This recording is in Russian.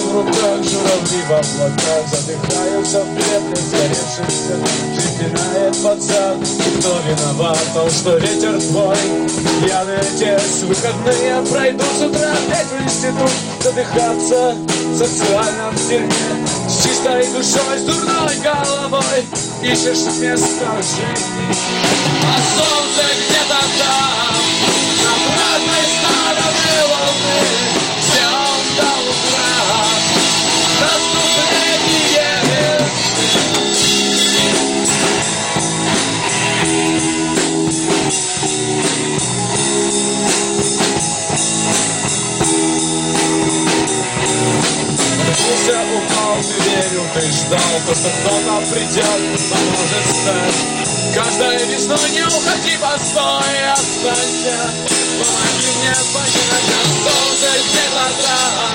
в руках, журавли в облаках задыхаются в пепле сгоревшихся. Жизнь пинает под зад, и кто виноват в том, что ветер твой? Я налетел, выходные пройду с утра опять в институт задыхаться в социальном дерьме. С чистой душой, с дурной головой ищешь место в жизни. А солнце где-то там, на обратной стороне волны, всем до утра наступление упал, ты верил, ты ждал, то, что кто-то придет, поможет встать. Каждой весной не уходи, постой, останься. Помоги мне понять, что солнце где-то там.